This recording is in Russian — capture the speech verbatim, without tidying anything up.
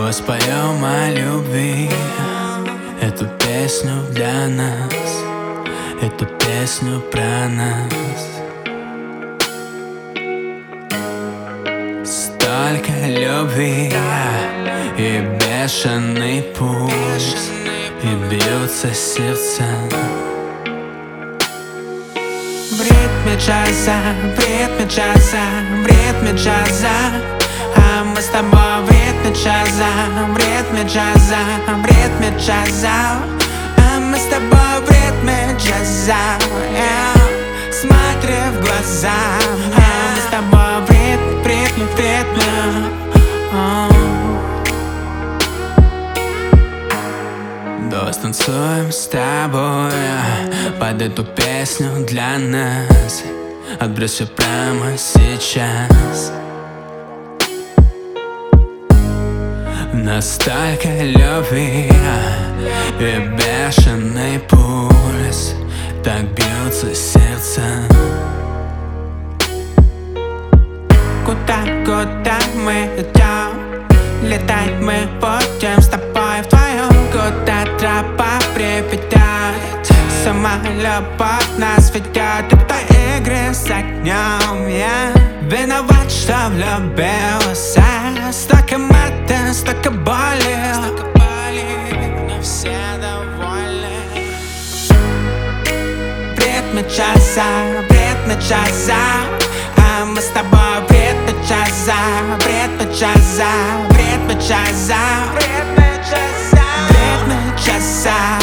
Снова споем о любви, эту песню для нас, эту песню про нас. Столько любви и бешеный пульс, и бьются сердца в ритме джаза, в ритме джаза, в ритме джаза. А мы с тобой в ритме джаза, в ритме джаза, в ритме джаза. А мы с тобой в ритме джаза, yeah. Смотри в глаза, yeah. А мы с тобой в ритме, в ритме, в ритме, oh. Давай станцуем с тобой под эту песню для нас. Отбрось все прямо сейчас. Настолько любви и бешеный пульс, так бьются сердца. Куда, куда мы идем? Летать мы будем с тобой вдвоем. Куда тропа приведет? Сама любовь нас ведет. Это игры с огнем, yeah. Виноват, что влюбился. Столько маты, столько боли, столько боли, но все довольны. В ритме джаза, в ритме джаза. А мы с тобой в ритме джаза, в ритме джаза, в ритме джаза, в ритме джаза, в ритме джаза.